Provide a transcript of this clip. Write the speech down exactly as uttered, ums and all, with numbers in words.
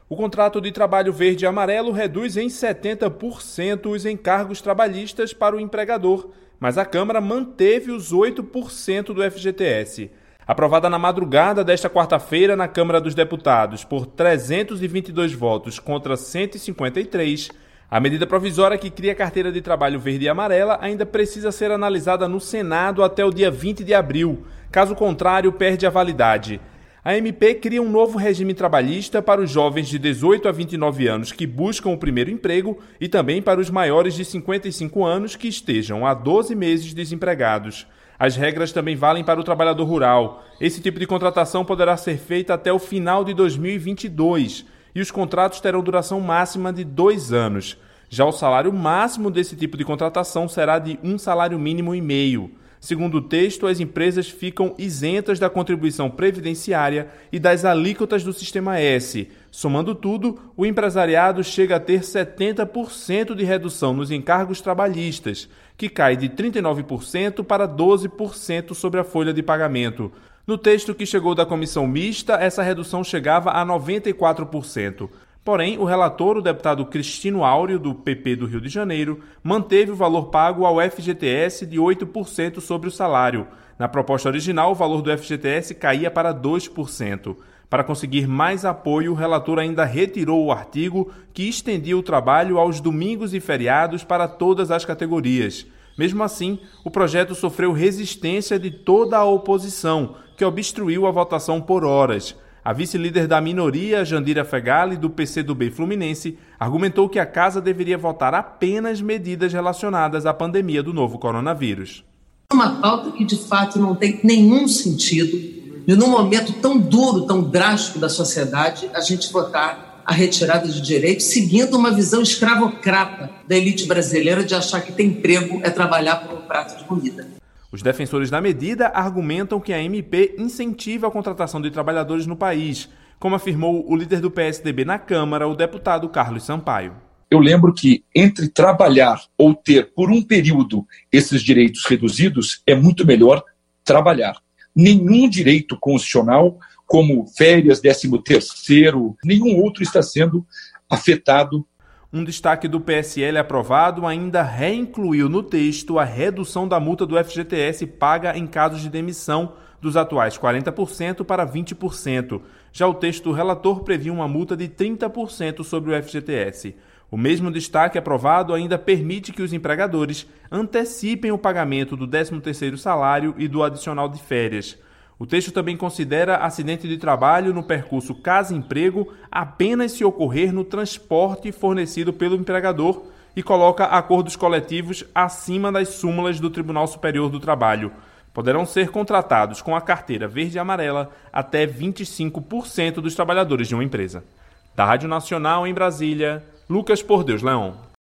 O contrato de trabalho verde e amarelo reduz em setenta por cento os encargos trabalhistas para o empregador, mas a Câmara manteve os oito por cento do F G T S. Aprovada na madrugada desta quarta-feira na Câmara dos Deputados por trezentos e vinte e dois votos contra cento e cinquenta e três, a medida provisória que cria a carteira de trabalho verde e amarela ainda precisa ser analisada no Senado até o dia vinte de abril. Caso contrário, perde a validade. A M P cria um novo regime trabalhista para os jovens de dezoito a vinte e nove anos que buscam o primeiro emprego e também para os maiores de cinquenta e cinco anos que estejam há doze meses desempregados. As regras também valem para o trabalhador rural. Esse tipo de contratação poderá ser feita até o final de dois mil e vinte e dois e os contratos terão duração máxima de dois anos. Já o salário máximo desse tipo de contratação será de um salário mínimo e meio. Segundo o texto, as empresas ficam isentas da contribuição previdenciária e das alíquotas do Sistema S. Somando tudo, o empresariado chega a ter setenta por cento de redução nos encargos trabalhistas, que cai de trinta e nove por cento para doze por cento sobre a folha de pagamento. No texto que chegou da comissão mista, essa redução chegava a noventa e quatro por cento. Porém, o relator, o deputado Cristino Áureo, do P P do Rio de Janeiro, manteve o valor pago ao F G T S de oito por cento sobre o salário. Na proposta original, o valor do F G T S caía para dois por cento. Para conseguir mais apoio, o relator ainda retirou o artigo que estendia o trabalho aos domingos e feriados para todas as categorias. Mesmo assim, o projeto sofreu resistência de toda a oposição, que obstruiu a votação por horas. A vice-líder da minoria, Jandira Fegali, do P C do B Fluminense, argumentou que a casa deveria votar apenas medidas relacionadas à pandemia do novo coronavírus. Uma pauta que, de fato, não tem nenhum sentido, e num momento tão duro, tão drástico da sociedade, a gente votar a retirada de direitos, seguindo uma visão escravocrata da elite brasileira de achar que ter emprego é trabalhar por um prato de comida. Os defensores da medida argumentam que a M P incentiva a contratação de trabalhadores no país, como afirmou o líder do P S D B na Câmara, o deputado Carlos Sampaio. Eu lembro que entre trabalhar ou ter por um período esses direitos reduzidos, é muito melhor trabalhar. Nenhum direito constitucional, como férias, décimo terceiro, nenhum outro está sendo afetado. Um destaque do P S L aprovado ainda reincluiu no texto a redução da multa do F G T S paga em casos de demissão dos atuais quarenta por cento para vinte por cento. Já o texto do relator previa uma multa de trinta por cento sobre o F G T S. O mesmo destaque aprovado ainda permite que os empregadores antecipem o pagamento do décimo terceiro salário e do adicional de férias. O texto também considera acidente de trabalho no percurso casa-emprego apenas se ocorrer no transporte fornecido pelo empregador e coloca acordos coletivos acima das súmulas do Tribunal Superior do Trabalho. Poderão ser contratados com a carteira verde e amarela até vinte e cinco por cento dos trabalhadores de uma empresa. Da Rádio Nacional em Brasília, Lucas Por Deus Leão.